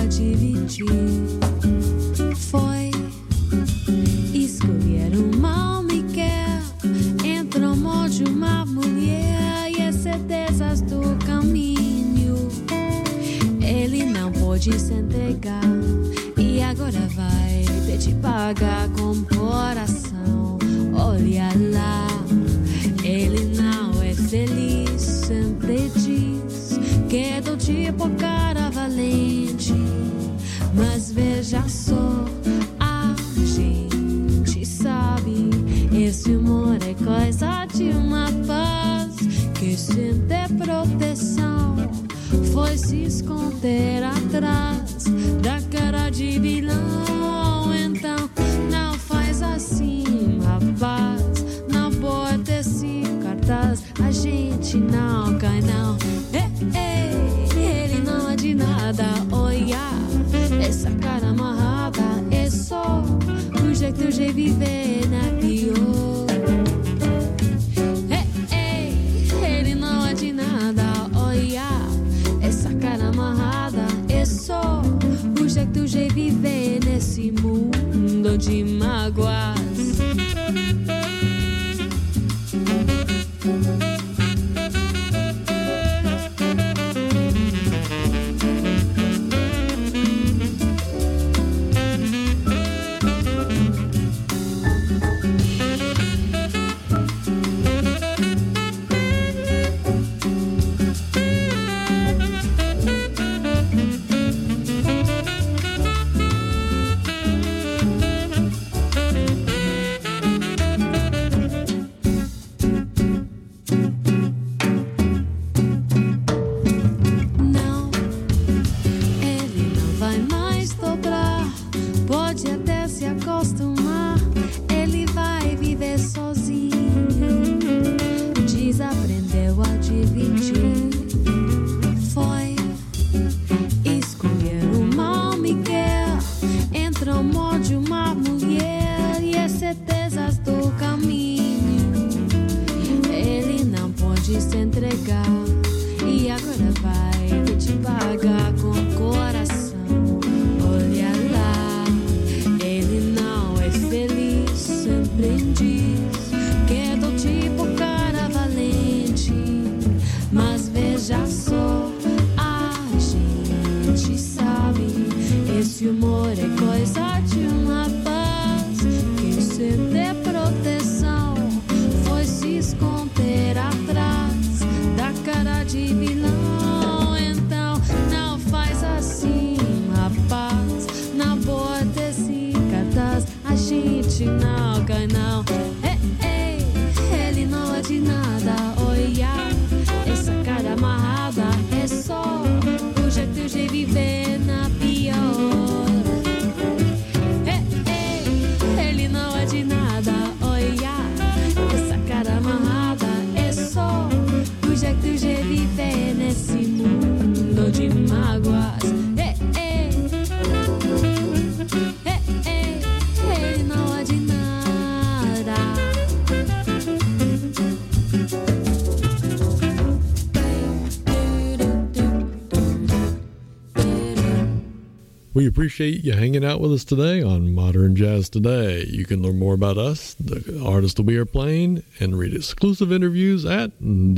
dividir. Foi escolher uma Miguel entre o amor de uma mulher e as certezas do caminho. Ele não pôde se entregar e agora vai ter de pagar com o coração. Olha lá, ele não é feliz, sempre diz que é do tipo cara valente. Mas veja só, a gente sabe, esse amor é coisa de uma paz que sem ter proteção foi se esconder atrás da cara de vilão. Então não faz assim, rapaz, não pode esse cartaz, a gente não cai não. Ele não é de nada, olha, essa cara amarrada é só o jeito de viver na pior. Ele não é de nada, olha, essa cara amarrada é só o jeito de viver nesse mundo de mágoas. We appreciate you hanging out with us today on Modern Jazz Today. You can learn more about us, the artists we are playing, and read exclusive interviews at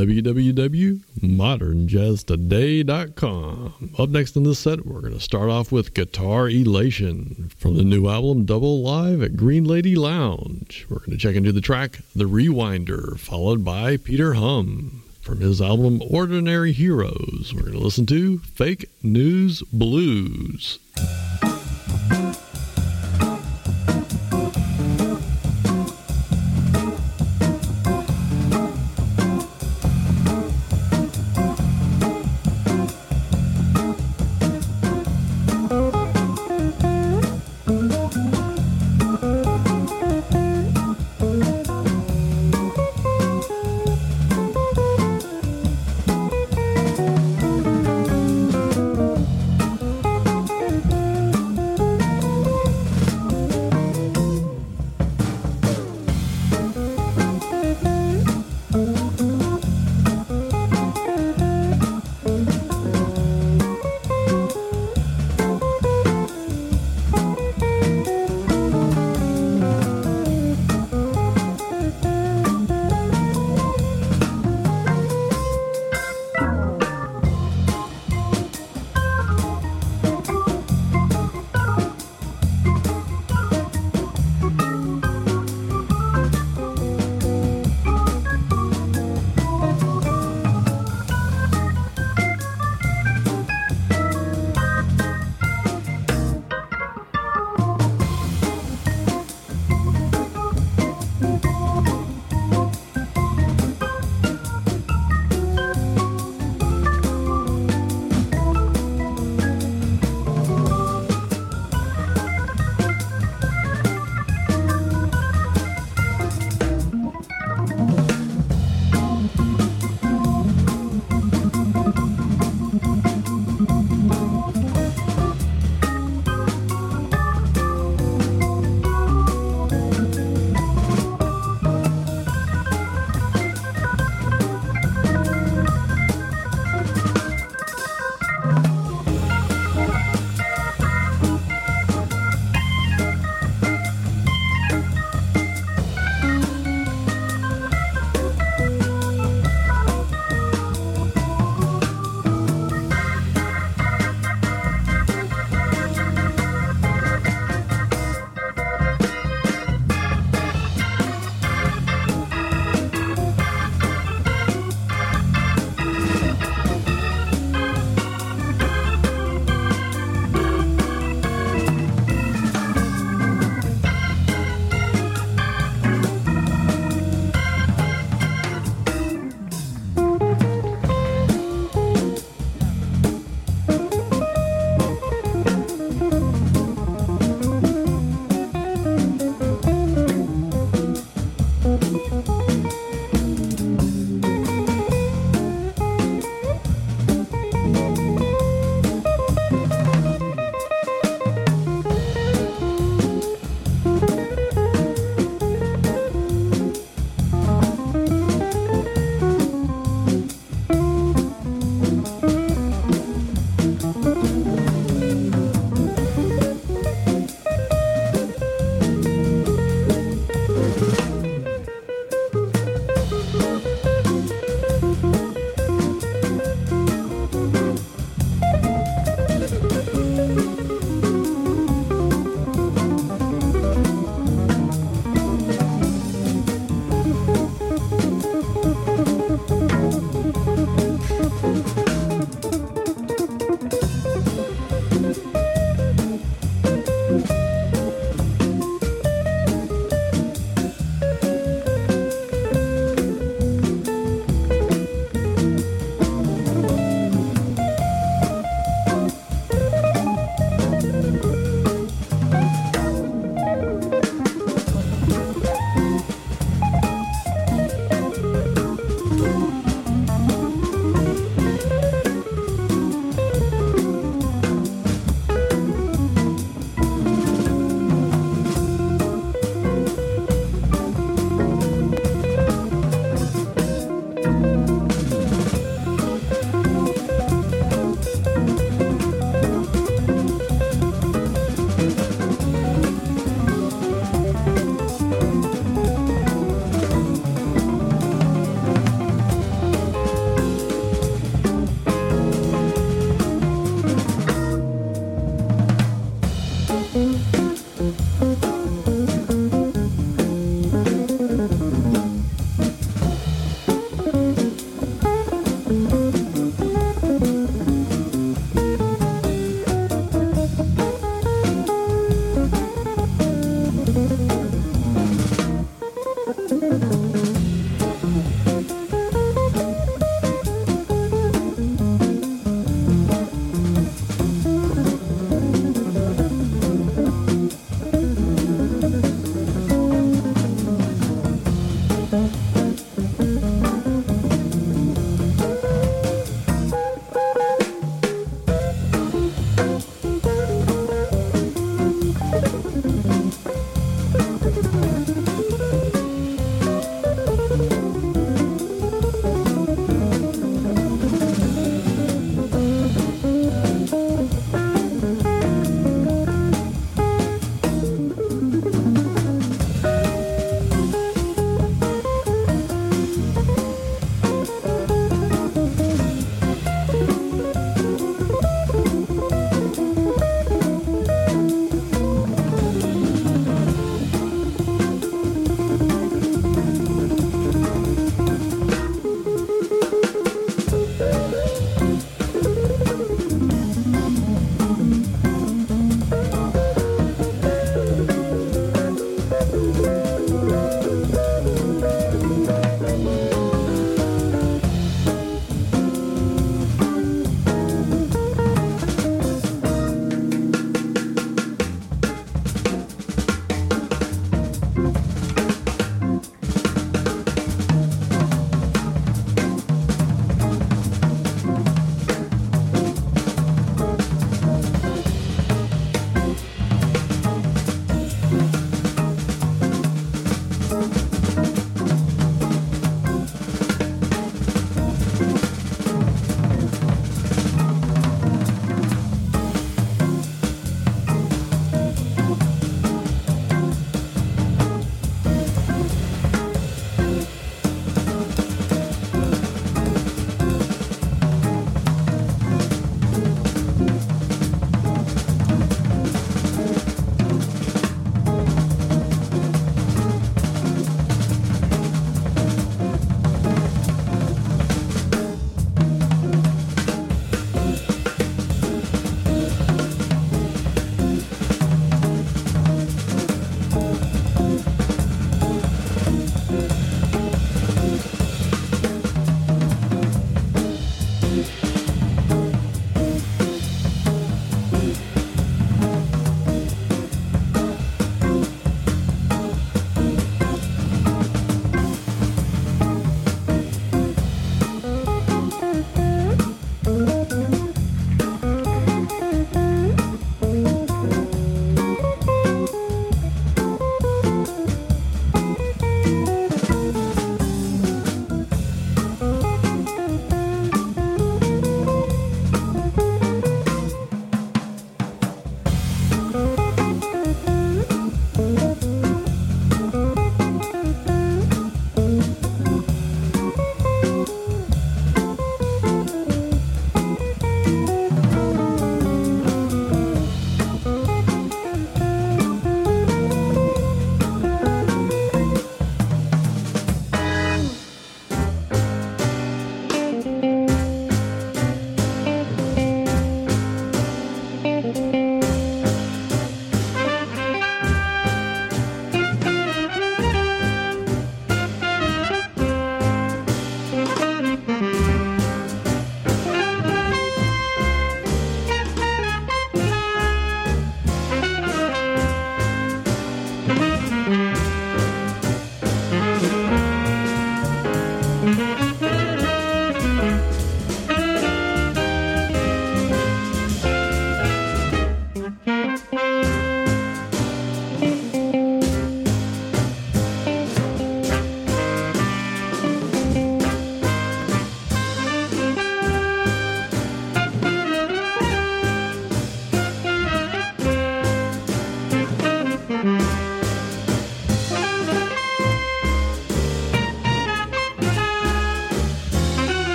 www.modernjazztoday.com. Up next in this set, we're going to start off with Guitar Elation from the new album Double Live at Green Lady Lounge. We're going to check into the track The Rewinder, followed by Peter Hum. From his album Ordinary Heroes, we're going to listen to Fake News Blues.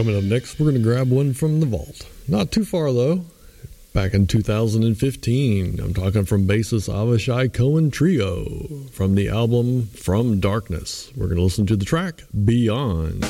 Coming up next, we're going to grab one from the vault. Not too far, though. Back in 2015, I'm talking from bassist Avishai Cohen Trio from the album From Darkness. We're going to listen to the track Beyond.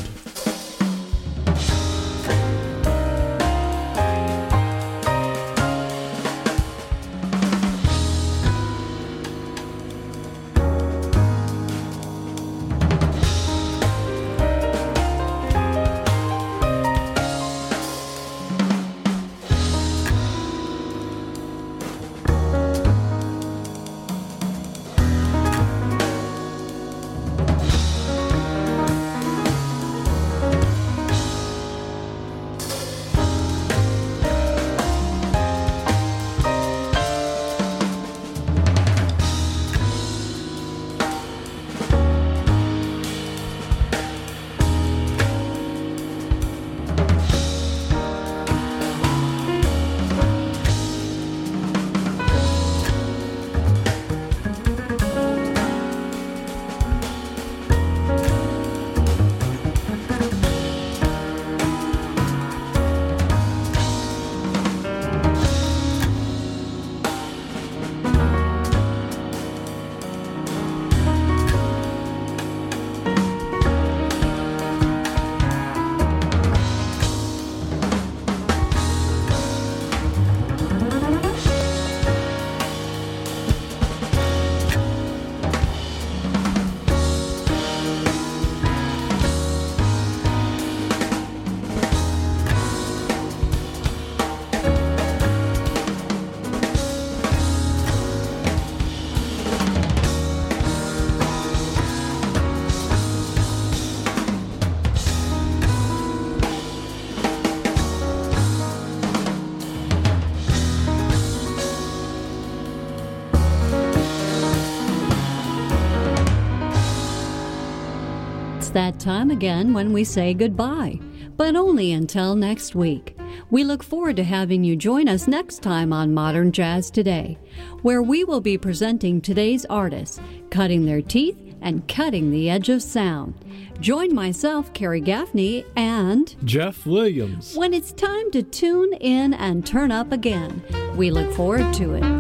That time again when we say goodbye, but only until next week. We look forward to having you join us next time on Modern Jazz Today, where we will be presenting today's artists, cutting their teeth and cutting the edge of sound. Join myself, Carrie Gaffney, and Jeff Williams when it's time to tune in and turn up again. We look forward to it.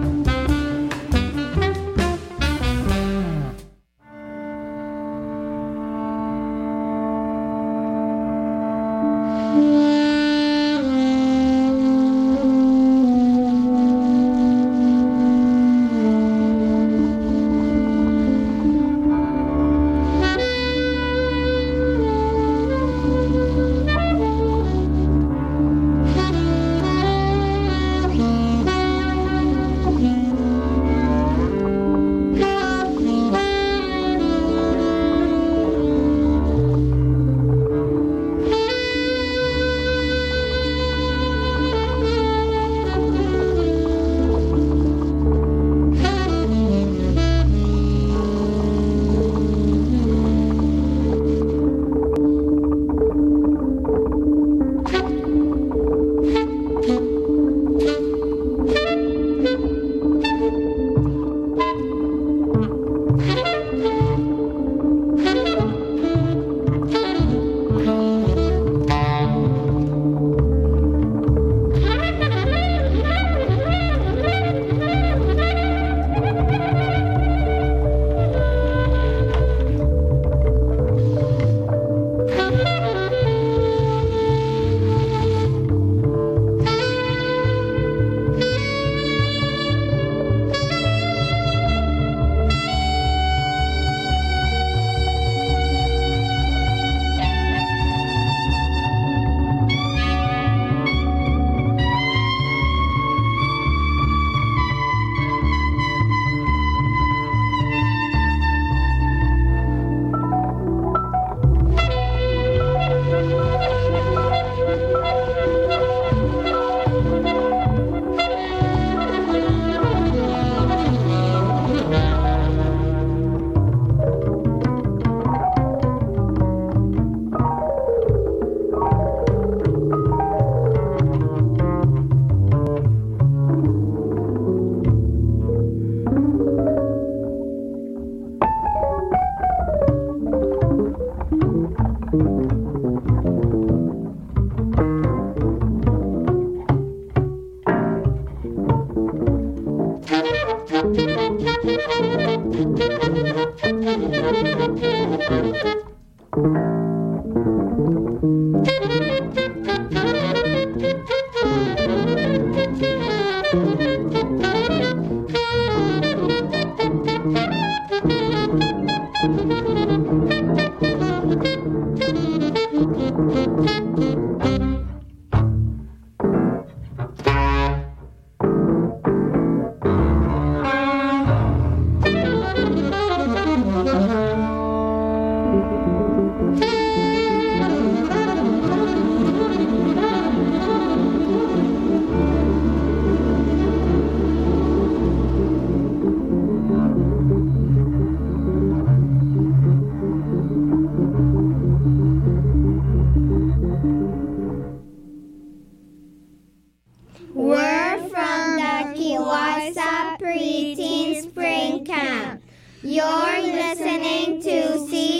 We're from the Kiwasa Preteen Spring Camp. You're listening to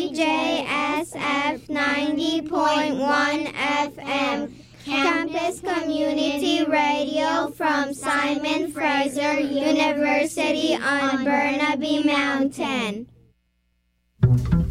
CJSF 90.1 FM, Campus Community Radio from Simon Fraser University on Burnaby Mountain.